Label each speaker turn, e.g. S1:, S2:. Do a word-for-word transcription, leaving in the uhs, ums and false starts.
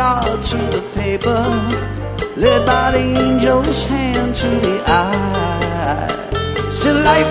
S1: star to the paper, led by the angel's hand to the eye. Still life